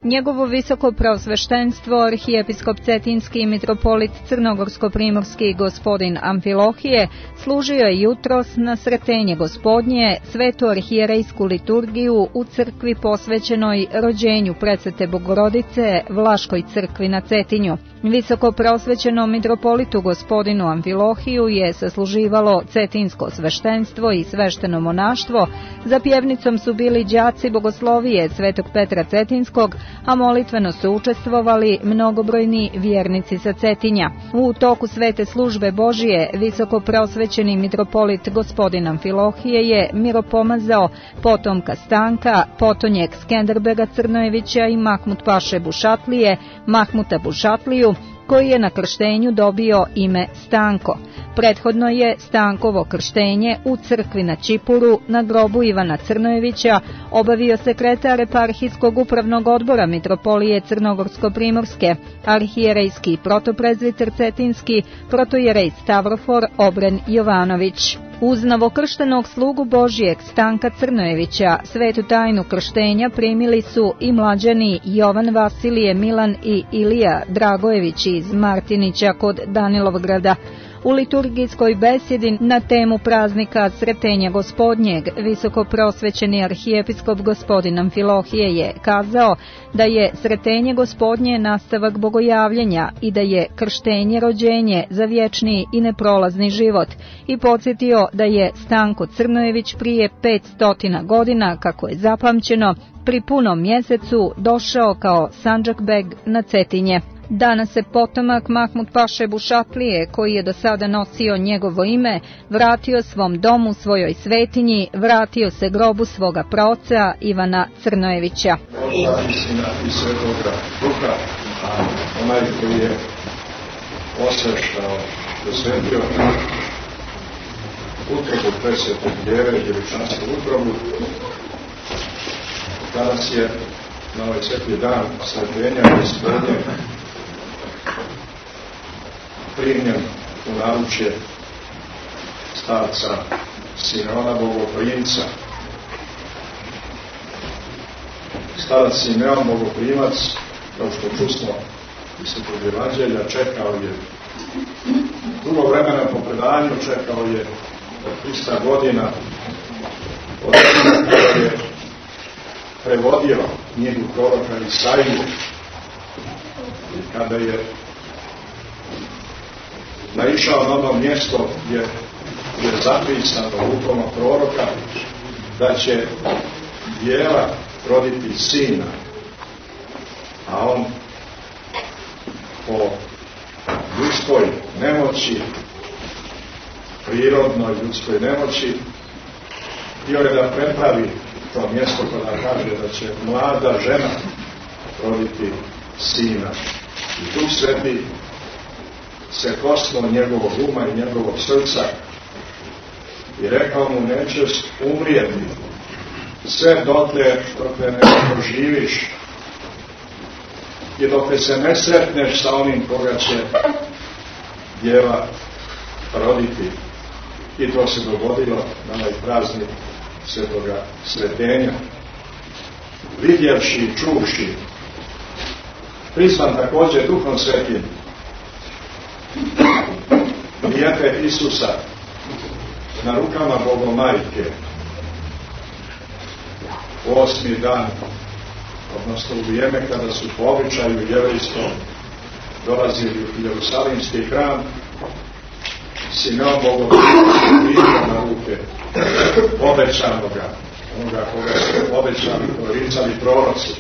Njegovo visoko preosveštenstvo, arhijepiskop Cetinski i mitropolit Crnogorsko-primorski gospodin Amfilohije, služio je jutros na Sretenje Gospodnje svetu arhijerejsku liturgiju u crkvi posvećenoj rođenju Presvete Bogorodice Vlaškoj crkvi na Cetinju. Visoko preosvećenom mitropolitu gospodinu Amfilohiju je sasluživalo cetinsko sveštenstvo i svešteno monaštvo. Za pjevnicom su bili đaci bogoslovije Svetog Petra Cetinskog, a molitveno su učestvovali mnogobrojni vjernici sa Cetinja. U toku svete službe Božije visoko preosvećeni mitropolit gospodin Amfilohije je miropomazao potomka Stanka, potonjeg Skenderbega Crnojevića i Mahmut Paše Bušatlije, Mahmuta Bušatliju, koji je na krštenju dobio ime Stanko. Prethodno je Stankovo krštenje u crkvi na Čipuru na grobu Ivana Crnojevića obavio sekretar eparhijskog upravnog odbora mitropolije Crnogorsko-primorske, arhijerejski protoprezviter Cetinski, protojerej Stavrofor Obren Jovanović. Uz novokrštenog slugu Božijeg Stanka Crnojevića svetu tajnu krštenja primili su i mlađani Jovan Vasilije Milan i Ilija Dragojević iz Martinića kod Danilovgrada. U liturgijskoj besjedi na temu praznika Sretenja Gospodnjeg visoko preosvećeni arhijepiskop gospodin Amfilohije je kazao da je Sretenje Gospodnje nastavak bogojavljenja i da je krštenje rođenje za vječni i neprolazni život i podsjetio da je Stanko Crnojević prije 500 godina, kako je zapamćeno, pri punom mjesecu došao kao sandžakbeg na Cetinje. Danas se potomak Mahmut Paše Bušatlije, koji je do sada nosio njegovo ime, vratio svom domu, svojoj svetinji, vratio se grobu svoga praoca Ivana Crnojevića. I Svetoga Duha, a onaj koji je osveštao, dosvetio utrobu Presvete Djeve, djevičansku utrobu, danas je na ovaj sveti dan Sretenja Gospodnjeg primljen u naručje starca Simeona Bogoprimca. Starac Simeon Bogoprimac, kao što čusmo iz Svetog Evanđelja, čekao je dugo vremena po predanju, čekao je 300 godina od vremena kada je prevodio knjigu proroka Isaiju i kada je naišao na ono mjesto gdje je zapisano u tomo proroka da će djeva roditi sina, a on po ljudskoj nemoći, prirodnoj ljudskoj nemoći, htio je da prepravi to mjesto kada kaže da će mlada žena roditi sina. I Duh Sveti se kosnuo njegovog uma i njegovog srca i rekao mu: nećeš umrijeti sve dotle ne proživiš i dok se ne sretneš sa onim koga će djeva roditi. I to se dogodilo na ovaj praznik Svetoga Sretenja. Vidjevši i čuvši, prizvan također Duhom Svetim, dijete Isusa na rukama Bogomajke, 8. dan, odnosno u vrijeme kada su po običaju jevrejskom dolazili u Jerusalimski hram, Simeon Bogoprimac primio na ruke obećanoga, onoga koga su obećali, proricali proroci.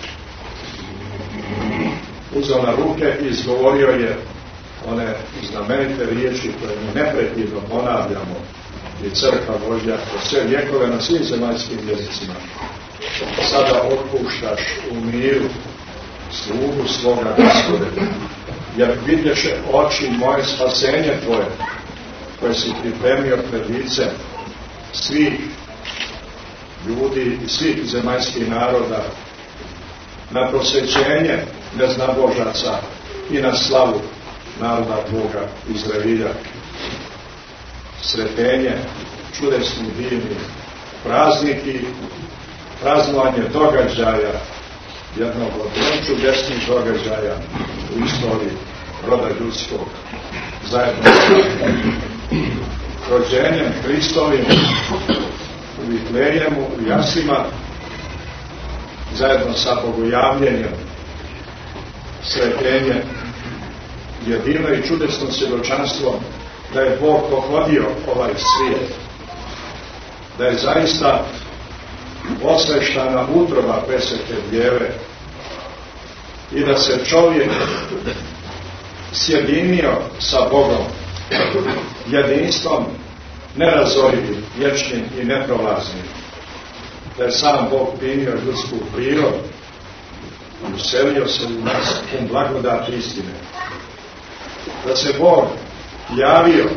Uzeo na ruke i izgovorio je one znamenite riječi koje mi neprekidno ponavljamo i Crkva Božja kroz sve vjekove na svim zemaljskim jezicima. Sada otpuštaš u miru slugu svoga Gospode, jer vidješe oči moje spasenje tvoje, koje si pripremio pred licem svih ljudi i svih zemaljskih naroda, na prosvećenje neznabožaca i na slavu naroda Boga Izraelja. Sretenje, čudesni, divni prazniki, praznovanje događaja jednog od najčudesnijih događaja u istoriji roda ljudskog, zajedno sa rođenjem Hristovim u Vitlejemu, u Jaslima, zajedno sa bogojavljenjem, sretenjem, je divno i čudesno svjedočanstvo da je Bog pohodio ovaj svijet, da je zaista osveštana utroba presvete Djeve i da se čovjek sjedinio sa Bogom jedinstvom nerazorivim, vječnim i neprolaznim, da je sam Bog primio ljudsku prirodu i uselio se u nas u blagodat istine, da se Bog javio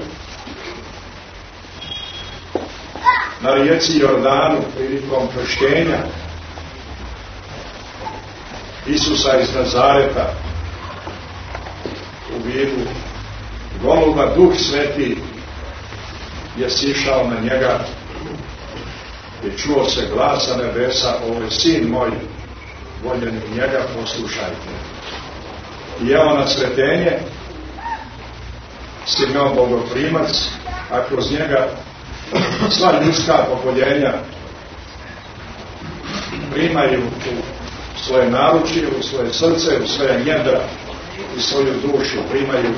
na rijeci Jordanu prilikom krštenja Isusa iz Nazareta u vidu goluba. Duh Sveti je sišao na njega i čuo se glasa nebesa: ovo je sin moj, voljeni njega, poslušajte. I evo na sretenje Simeon Bogoprimac, a kroz njega sva ljudska pokoljenja primaju u svoje naručje, u svoje srce, u svoje njedra i svoju dušu, primaju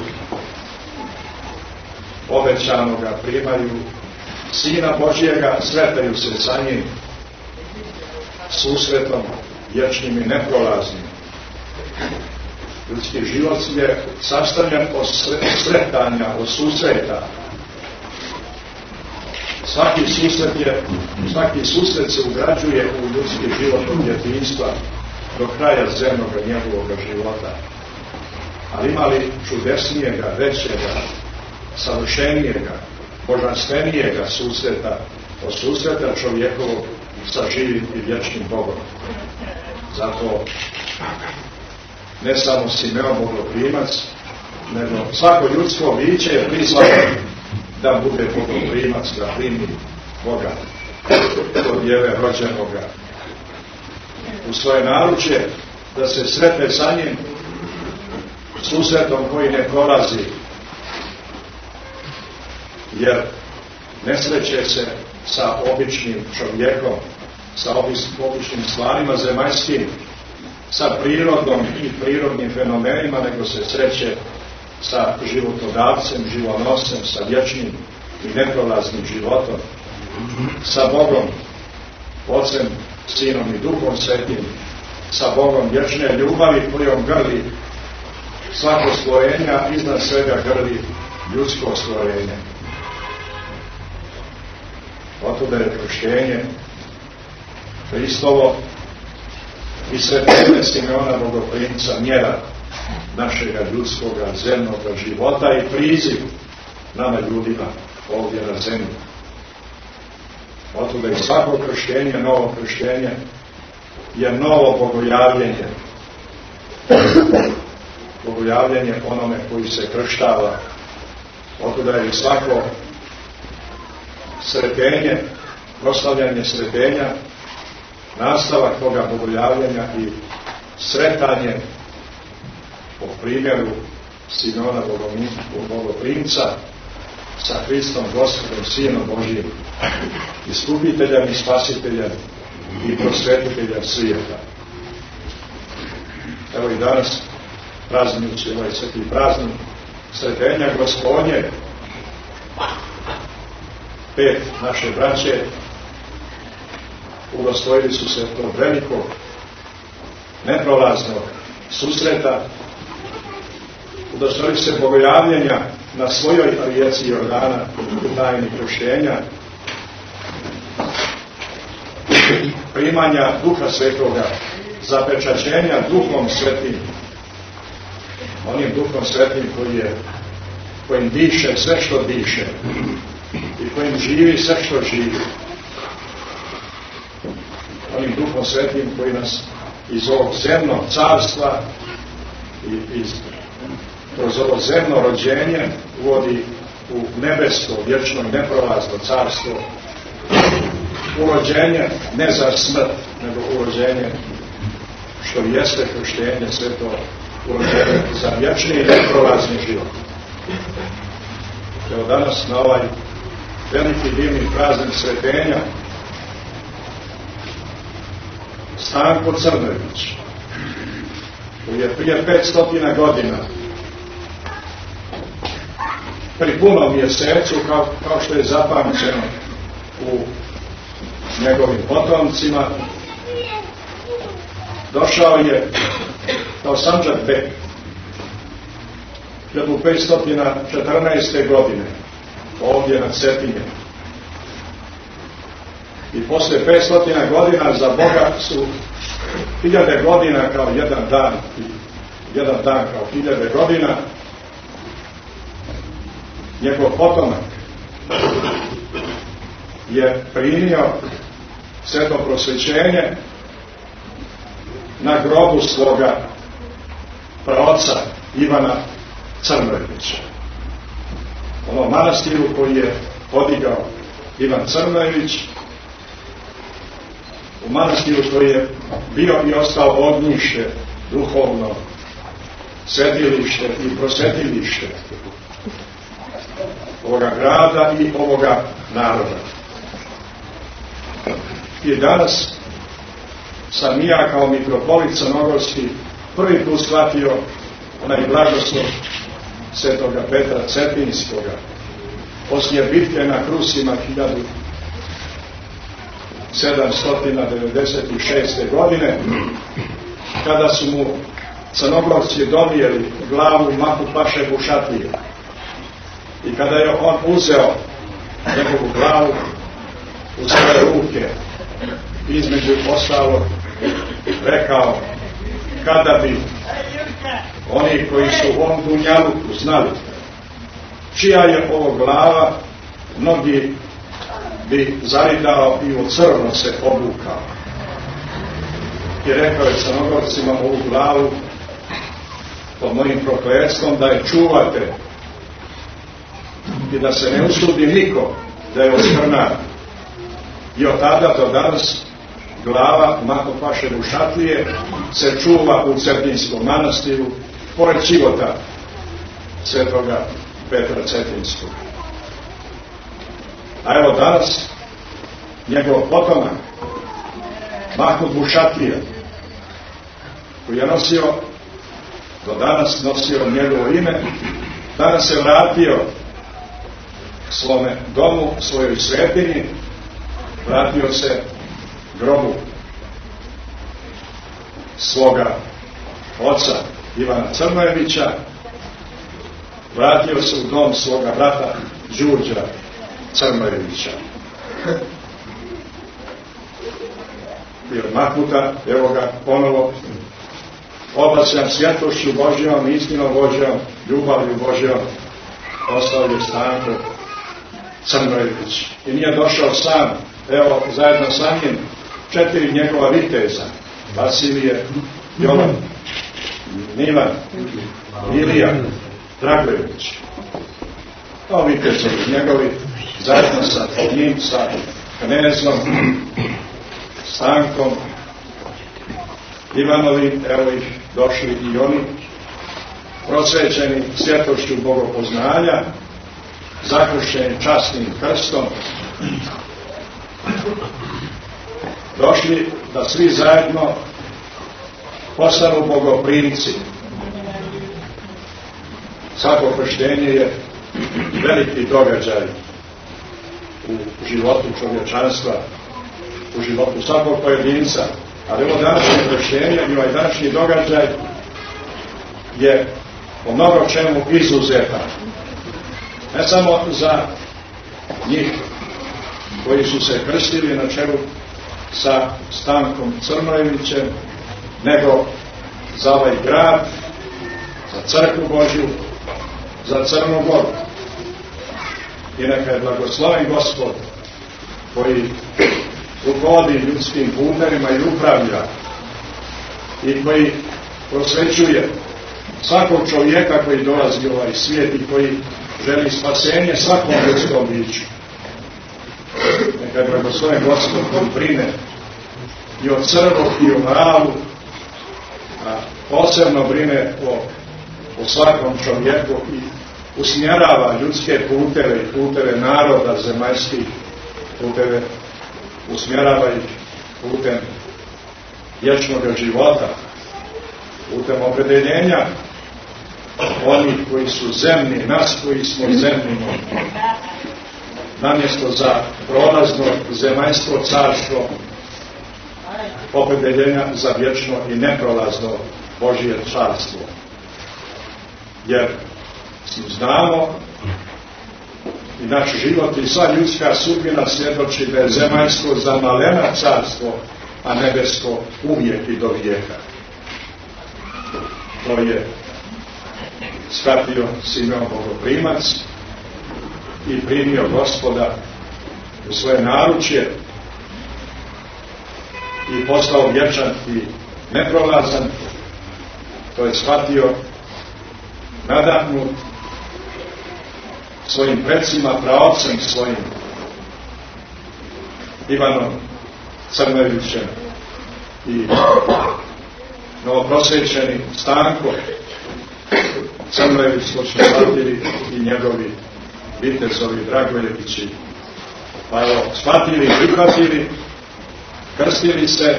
obećanoga, primaju Sina Božjega, sretaju se sa njim susretom vječnim i neprolaznim. Ljudski život je sastavljen od sretanja, od susreta. Svaki susret se ugrađuje u ljudski život od djetinjstva do kraja zemnog njegovog života. Ali ima li čudesnijega, većega, savršenijega, božanstvenijega susreta od susreta čovjekovog sa živim i vječnim Bogom? Zato ne samo Simeon Bogoprimac, nego svako ljudsko biće je prizvano da bude Bogoprimac, da primi Boga od Djeve rođenoga u svoje naručje, da se sretne sa njim susretom koji ne prolazi, jer ne sreće se sa običnim čovjekom, sa običnim stvarima zemaljskim, sa prirodom i prirodnim fenomenima, nego se sreće sa životodavcem, živonosem, sa vječnim i neprolaznim životom, sa Bogom, Otcem, Sinom i Duhom Svetim, sa Bogom vječne ljubavi kojom grli svako stvorenja, iznad svega grli ljudsko stvorenje. Otuda je krštenje Hristovo i svetenje Simeona Bogoprimca mjera našega ljudskoga zemnog života i priziv nama ljudima ovdje na zemlji. Otuda i svako krštenje, novo krštenje je novo bogojavljenje. Bogojavljenje onome koji se krštava. Otuda je i svako sretenje, proslavljanje sretenja, nastavak toga bogojavljenja i sretanje po primjeru Simeona Bogoprimca sa Hristom Gospodom, Sinom Božjim, iskupiteljem i spasiteljem i prosvetiteljem svijeta. Evo i danas, praznujući ovaj sveti praznik sretenja Gospodnje, 5 naše braće udostojili su se tog velikog, neprolaznog susreta, udostojili se bogojavljenja na svojoj rijeci Jordana u tajni krštenja, primanja Duha Svetoga, zapečaćenja Duhom Svetim, onim Duhom Svetim kojim diše sve što diše i kojim živi sve što živi, onim Duhom Svetim koji nas iz ovog zemnog carstva i kroz ovo zemno rođenje uvodi u nebesko, vječno i neprolazno carstvo, urođenje ne za smrt, nego urođenje što jeste krštenje, sve to urođenje za vječni i neprolazni život. Evo danas na ovaj veliki divni praznik Svetenja Stanko Crnojević, koji je prije 500 godina pri punom mjesecu, kao što je zapamćeno u njegovim potomcima, došao je kao Sandžak Bek 1514. godine ovdje na Cetinje. I poslije 500 godina za Boga su 1000 godina kao jedan dan i jedan dan kao 1000 godina. Njegov potomak je primio sveto prosvećenje na grobu svoga praoca Ivana Crnojevića. Ono manastiru koji je podigao Ivan Crnojević, u manastiru koji je bio i ostao ognjište, duhovno svetilište i prosvetilište ovoga grada i ovoga naroda. I danas sam i ja kao mitropolit crnogorski prvi put shvatio onaj blagoslov svetoga Petra Cetinskoga poslije bitke na Krusima 1796. godine, kada su mu Crnogorci donijeli glavu Mahu Paše Bušatlije i kada je on uzeo njegovu glavu u svoje ruke, između ostalog rekao: kada bi oni koji su u ovom dunjaluku znali čija je ovo glava, mnogi bi zaridao i u crno se obukao. I rekao je Crnogorcima ovu glavu pod mojim prokletstvom da je čuvate i da se ne usudi niko da je oskrnari. I od tada do danas glava Maho Paše Bušatlije se čuva u Cetinjskom manastiru pored života svetoga Petra Cetinjskog. A evo danas njegov potomak Maho Bušatlija, koji je do danas nosio njegovo ime, danas se vratio svome domu, svojoj svetinji, vratio se grobu svoga oca Ivana Crnojevića, vratio se u dom svoga brata Đurđa Crnojevića. I od Mahmuta, evo ga ponovo, oblačan svjetlošću Božjom, istinom Božjom, ljubavlju Božjom, ostao je Stanko Crnojević. I nije došao sam, evo, zajedno sa njim 4 njegova viteza: Vasilije, Jovan, Milan, Ilija, Dragojević. Ovi vitezovi njegovi, zajedno sa njim, sa knezom Stankom Ivanovi, evo ih došli i oni, prosvećeni svjetlošću bogopoznanja, zakršćeni časnim krstom, došli da svi zajedno postanu bogoprimci. Svako krštenje je veliki događaj u životu čovječanstva, u životu svakog pojedinca, ali ovo današnje krštenje i ovaj današnji događaj je po mnogo čemu izuzetan. Ne samo za njih koji su se krstili na čelu sa Stankom Crnojevićem, nego za ovaj grad, za crkvu Božju, za Crnu Goru. I neka je blagosloven Gospod koji rukovodi ljudskim putevima i upravlja i koji prosvećuje svakog čovjeka koji dolazi u ovaj svijet i koji želi spasenje svakom ljudskom biću. Neka je blagosloven Gospod koji brine i o crvu i o mravu a posebno brine o svakom čovjeku i usmjerava ljudske puteve i puteve naroda zemaljskih, puteve, usmjerava ih putem vječnog života, putem opredeljenja onih koji su zemni, nas koji smo zemni, namjesto za prolazno zemaljsko carstvo, opredeljenja za vječno i neprolazno Božje carstvo. Jer znamo i naš život i sva ljudska sudbina svjedoči da je zemaljsko zamalena carstvo, a nebesko uvijek i do vijeka. To je shvatio Simeon Bogoprimac i primio Gospoda u svoje naručje i postao vječan i neprolazan. To je shvatio nadahnut svojim predsima, praocem svojim, Ivanom Crnojevićem i novoprosvećenim Stankom Crnojević, što su shvatili i njegovi vitezovi Dragojevići. Pa evo, shvatili, prihvatili, krstili se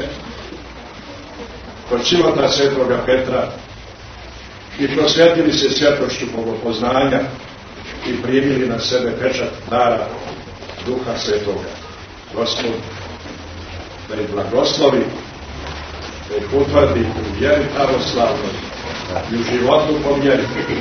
kod života svetoga Petra i prosvjetili se svjetlošću bogopoznanja i primili na sebe pečat dara Duha Svetoga. Gospod da ih blagoslovi, da ih utvrdi u vjeri pravoslavnoj i u životu po vjeri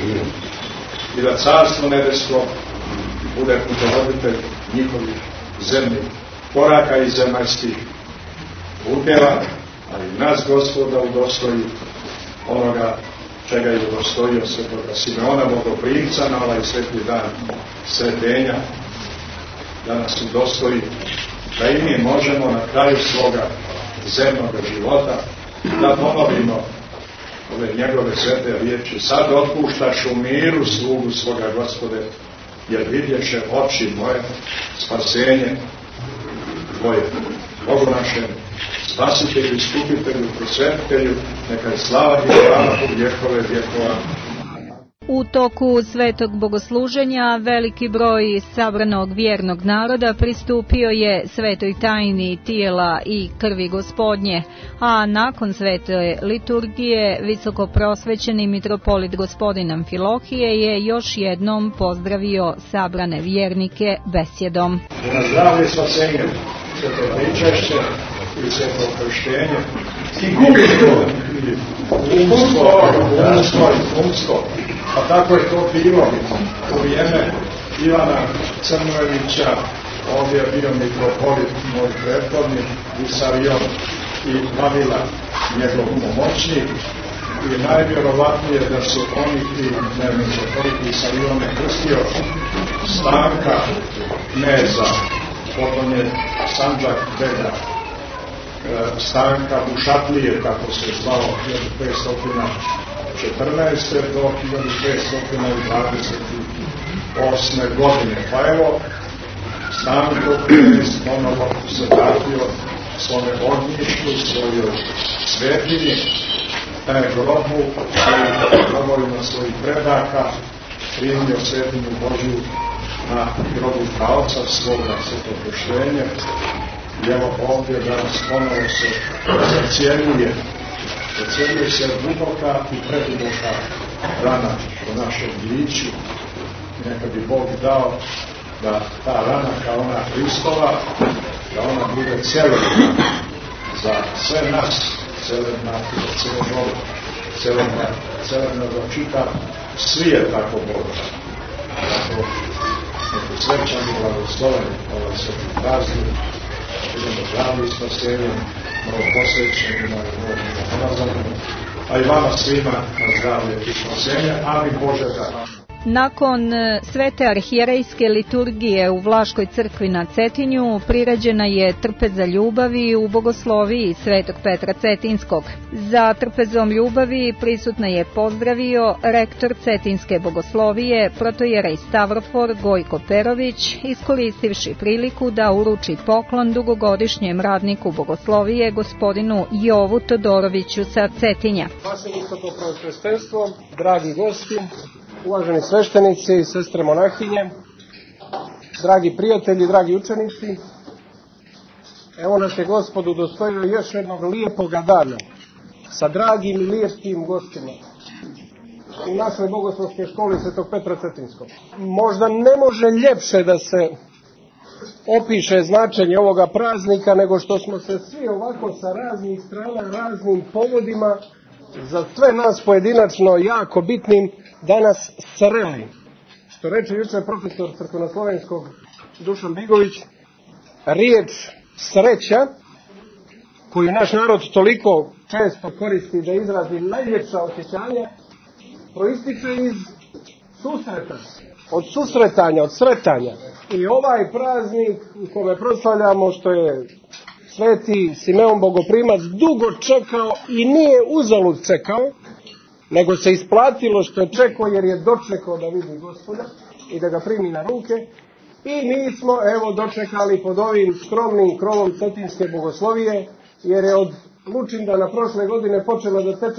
i da carstvo nebesko bude putovoditelj njihovih zemljih koraka i zemaljskih puteva, ali nas Gospoda udostoji onoga čega je udostojio svetoga Simeona Bogoprimca na ovaj sveti dan sretenja, da nas udostoji da i mi možemo na kraju svoga zemnog života da ponovimo ove njegove svete riječi: sad otpuštaš u miru slugu svoga Gospode, jer vidješe oči moje spasenje tvoje. Bogu našem, spasitelju, iskupitelju, prosvetitelju, neka je slava i slava u vjekove vjekova. U toku svetog bogosluženja veliki broj sabranog vjernog naroda pristupio je svetoj tajni tijela i krvi Gospodnje, a nakon svete liturgije visokoprosvećeni mitropolit Gospodin Amfilohije je još jednom pozdravio sabrane vjernike besjedom. Na zdravlje spasenje, sveto pričešće i sveto krštenje i gubitko i umstvo. Pa tako je to bilo u vrijeme Ivana Crnojevića. Ovdje je bio mitropolit, moj prethodnik, Visarion i Vavila, njegov pomoćnik. I najvjerovatnije da su oni i mitropolit Visarion je krstio Stanka kneza, potom je Sandžak Bega, Stanka Bušatlije, kako se zvao 1514. do 1528. godine. Pa evo, Stanko ponovo se vratio svome ognjištu, svojoj svetinji, grobu, grobovima svojih predaka, primio svetinju Božju na grobu praoca svoga svetokrštenja. I evo ovdje danas ponovo se zacjenjuje se duboka i preduboka rana u našem biću. Neka bi Bog dao da ta rana kao ona Hristova, da ona bude cjelodna za sve nas, cjelodna i cjelodna za čitav svijet tako Boga. Tako neki srećani blagosloveni ovaj sveti praznik, idemo zdravlji spasenjem, novoposvećenima i novim, a i vama svima na zdravlje i spasenje, ali Bože da. Nakon svete arhijerejske liturgije u Vlaškoj crkvi na Cetinju priređena je trpeza ljubavi u bogosloviji Svetog Petra Cetinskog. Za trpezom ljubavi prisutna je pozdravio rektor Cetinske bogoslovije protojerej Stavrofor Gojko Perović, iskoristivši priliku da uruči poklon dugogodišnjem radniku bogoslovije gospodinu Jovu Todoroviću sa Cetinja. Vaše visokopreosveštenstvo, dragi gosti, uvaženi sveštenici i sestre monahinje, dragi prijatelji, dragi učenici, evo nas je Gospod udostojio još jednog lijepoga dana sa dragim i lijepim gostima u našoj bogoslovskoj školi Svetog Petra Cetinskog. Možda ne može ljepše da se opiše značenje ovoga praznika nego što smo se svi ovako sa raznih strana, raznim povodima, za sve nas pojedinačno jako bitnim, danas sreli. Što reče jučer profesor crkvenoslovenskog Dušan Bigović, riječ sreća, koju naš narod toliko često koristi da izrazi najljepša osjećanja, proističe iz susreta, od susretanja, od sretanja. I ovaj praznik u kome proslavljamo, što je Sveti Simeon Bogoprimac dugo čekao i nije uzalud čekao, nego se isplatilo što je čekao jer je dočekao da vidi Gospoda i da ga primi na ruke. I mi smo evo dočekali pod ovim skromnim krovom Cetinske bogoslovije, jer je od Lučindana prošle godine počelo da teče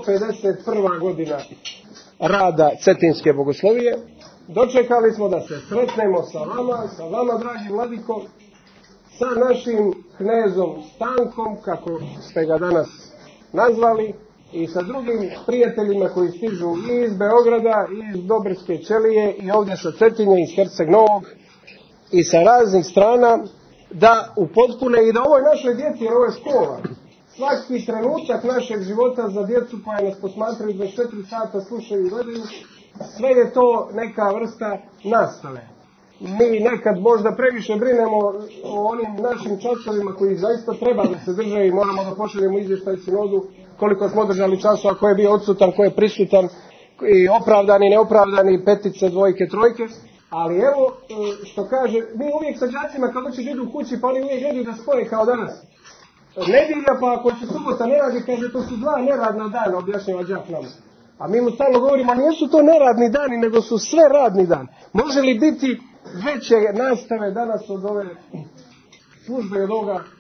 151. godina rada Cetinske bogoslovije. Dočekali smo da se sretnemo sa vama dragi vladiko, sa našim knezom Stankom, kako ste ga danas nazvali, i sa drugim prijateljima koji stižu i iz Beograda, i iz Dobrske Ćelije, i ovdje sa Cetinje, iz Herceg Novog, i sa raznih strana, da upotpune i da ovoj našoj djeci, jer ovo je škola, svaki trenutak našeg života za djecu koja nas posmatraju 24 sata, slušaju i gledaju, sve je to neka vrsta nastave. Mi nekad možda previše brinemo o onim našim časovima koji zaista treba da se drže i moramo da pošaljemo izvještaj sinodu koliko smo održali časova, ko je bio odsutan, ko je prisutan, i opravdani, neopravdani, petice, dvojke, trojke. Ali evo što kaže, mi uvijek sa đacima kad hoće da idu u kući, pa oni uvijek gledaju da spoje kao danas. Nedjelja, pa ako će subota ne radi, kaže to su 2 neradna dana, objašnjava đak nama. A mi mu stalno govorimo, nisu to neradni dani, nego su sve radni dan. Može li biti veće nastave danas od ove službe, od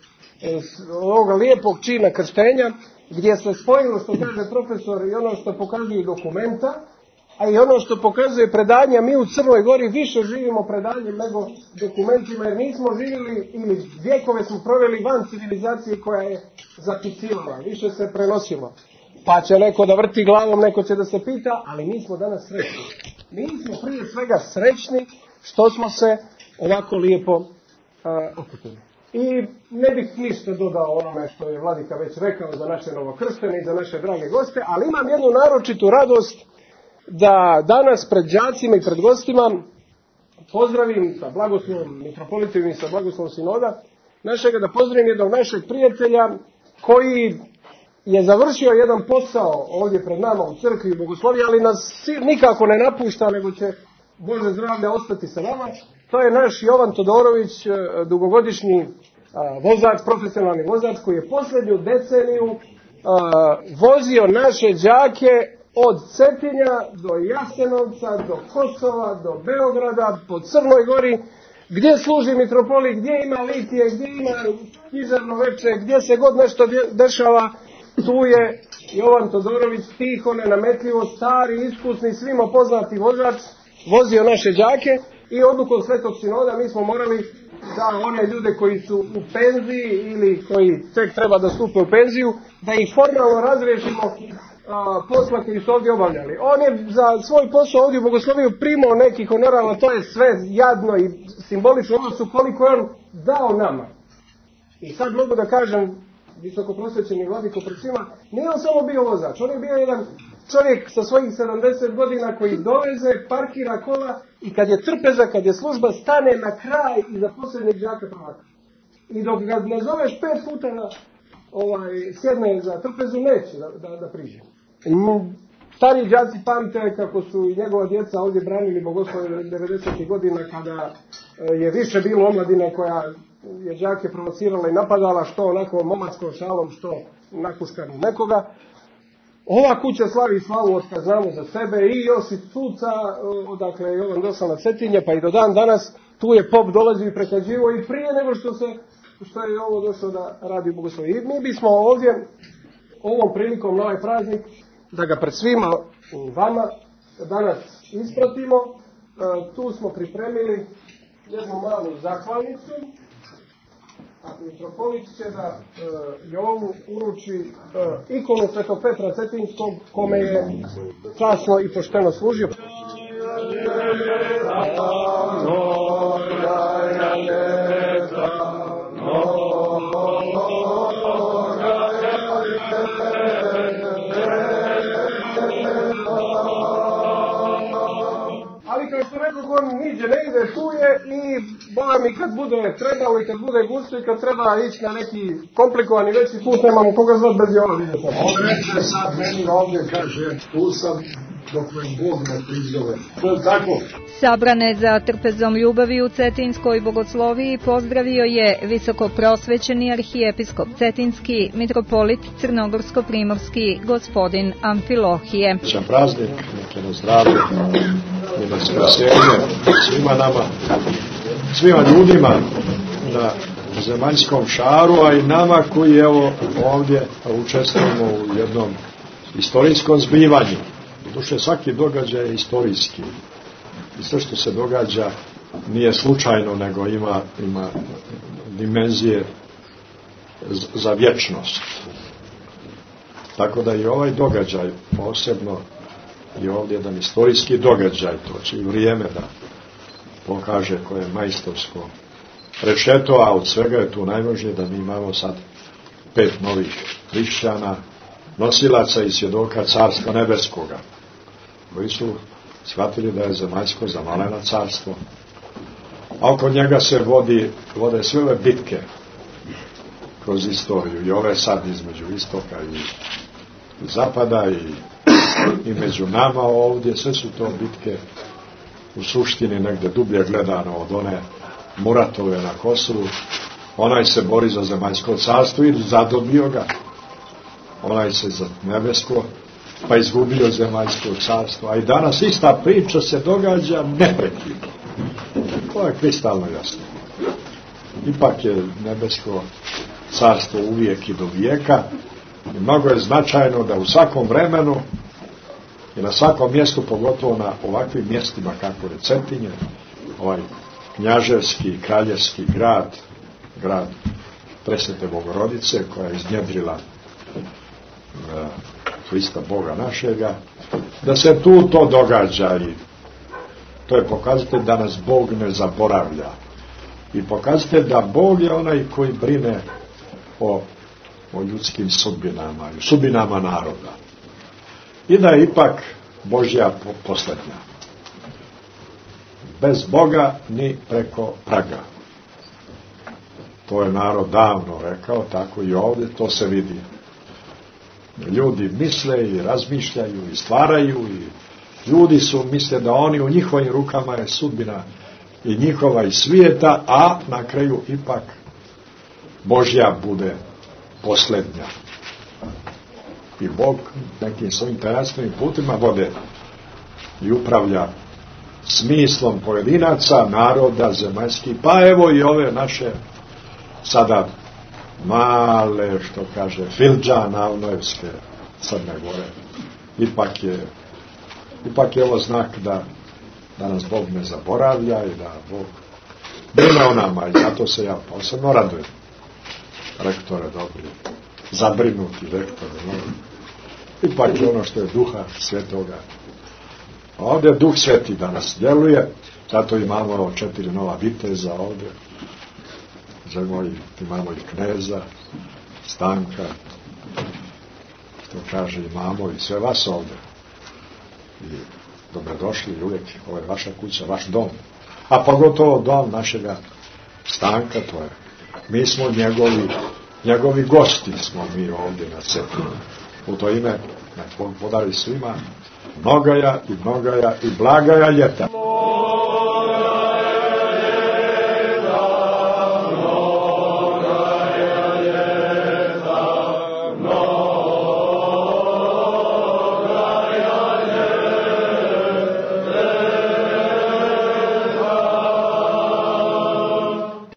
ovoga lijepog čina krštenja, gdje se spojilo, što kaže profesor, i ono što pokazuju dokumenta, a i ono što pokazuje predanja. Mi u Crnoj Gori više živimo predanjem nego dokumentima, jer nismo živjeli ili vjekove smo proveli van civilizacije koja je zapisivala, više se prenosilo. Pa će neko da vrti glavom, neko će da se pita, ali mi smo danas srećni. Mi smo prije svega srećni što smo se ovako lijepo okupili. I ne bih ništa dodao onome što je vladika već rekao za naše novokrštene i za naše drage goste, ali imam jednu naročitu radost da danas pred đacima i pred gostima pozdravim sa blagoslovom mitropolitovim i sa blagoslovom sinoda našega, da pozdravim jednog našeg prijatelja koji je završio jedan posao ovdje pred nama u crkvi i bogosloviji, ali nas nikako ne napušta, nego će Bože zdravlja ostati sa nama. To je naš Jovan Todorović, dugogodišnji vozač, profesionalni vozač, koji je posljednju deceniju vozio naše đake od Cetinja do Jasenovca, do Kosova, do Beograda, po Crnoj Gori, gdje služi mitropolit, gdje ima litije, gdje ima književno veče, gdje se god nešto dešava, tu je Jovan Todorović, tiho, nenametljivo, stari, iskusni, svima poznati vozač, vozio naše đake. I odlukom Svetog sinoda mi smo morali da one ljude koji su u penziji ili koji tek treba da stupe u penziju, da ih formalno razriješimo posla koji su ovdje obavljali. On je za svoj posao ovdje u bogosloviju primao neki honorar, a to je sve jadno i simbolično odnosu koliko je on dao nama. I sad mogu da kažem, visoko prosvećeni vladiko pred svima, nije on samo bio vozač, on je bio jedan čovjek sa svojih 70 godina koji doveze, parkira kola i kad je trpeza, kad je služba, stane na kraj iza posljednjeg đaka prvaka. I dok ga nazoveš 5 puta sjedne za trpezu, neće da priđe. Stari đaci pamte kako su i njegova djeca ovdje branili Bogoslove 90. godina, kada je više bilo omladine koja je đake provocirala i napadala, što onako momačkom šalom, što nakuškanom nekoga. Ova kuća slavi slavu od kad znamo za sebe, i Josip Cuca, odakle je Jovan došao na Cetinje, pa i do dan danas. Tu je pop dolazio i preklađivo i prije nego što je ovo došlo da radi Bogoslovi. I mi bismo ovdje ovom prilikom na ovaj praznik, da ga pred svima vama danas ispratimo, tu smo pripremili jednu malu zahvalnicu, a mitropolit će da Jovu uruči ikonu Svetog Petra Cetinskog, kome je časno i pošteno služio. Ali kao što rekao, on niđe ne ide, tu je, i Boga mi kad bude trebalo i kad bude gusto i kad treba ići na neki komplikovani veći put, nemamo koga zvati bez Jova vidjeti. On reče sad meni ovdje, kaže, tu sam dok me Bog ne prizove. To je tako. Sabrane za trpezom ljubavi u Cetinskoj Bogosloviji pozdravio je visoko prosvećeni arhijepiskop Cetinski, mitropolit Crnogorsko-primorski gospodin Amfilohije. Srećan praznik, neke na zdravlje i na spasenje svima nama, svima ljudima na zemaljskom šaru, a i nama koji evo ovdje učestvujemo u jednom istorijskom zbivanju. Doduše, svaki događaj je istorijski. I sve što se događa nije slučajno, nego ima dimenzije za vječnost. Tako da i ovaj događaj posebno je ovdje jedan istorijski događaj, to će i vrijeme da pokaže koje je majstorsko rečeto, a od svega je tu najvažnije da mi imamo sad 5 novih hrišćana, nosilaca i svjedoka Carstva Nebeskoga, koji su shvatili da je zemaljsko zamaleno carstvo, a oko njega se vode sve ove bitke kroz istoriju, i ove sad između istoka i zapada i među nama ovdje. Sve su to bitke u suštini negdje dublje gledano od one Muratove na Kosovu. Onaj se bori za zemaljsko carstvo i zadobio ga, onaj se za nebesko pa izgubio zemaljsko carstvo. A i danas ista priča se događa neprekidno. To je kristalno jasno. Ipak je nebesko carstvo uvijek i do vijeka, i mnogo je značajno da u svakom vremenu i na svakom mjestu, pogotovo na ovakvim mjestima kako je Cetinje, ovaj knjaževski, kraljevski grad Presvete Bogorodice, koja je iznjedrila Hrista Boga našega, da se tu to događa, i to je pokazatelj da nas Bog ne zaboravlja, i pokazatelj da Bog je onaj koji brine o ljudskim sudbinama i sudbinama naroda, i da je ipak Božja posljednja. Bez Boga ni preko praga. To je narod davno rekao, tako i ovdje to se vidi. Ljudi misle i razmišljaju i stvaraju, i ljudi misle da oni u njihovim rukama je sudbina i njihova i svijeta, a na kraju ipak Božja bude posljednja. I Bog nekim svojim tajnstvenim putima vode i upravlja smislom pojedinaca, naroda, zemaljskih, pa evo i ove naše sada male, što kaže, Filđa-Navnojevske Crne Gore. Ipak je ovo znak da nas Bog ne zaboravlja i da Bog brine o nama, i zato se ja posebno radujem. Rektore dobri, zabrinuti rektore dobri. Ipak je ono što je Duha Svetoga. A ovdje Duh Sveti danas djeluje, zato imamo 4 nova viteza ovdje. Imamo i kneza, Stanka, što kaže, imamo i sve vas ovdje. I dobrodošli, uvijek, ovo je vaša kuća, vaš dom. A pogotovo dom našega Stanka, to je. Mi smo njegovi gosti, smo mi ovdje na Cetinu. U to ime, nek Bog podari svima mnogaja i blagaja ljeta.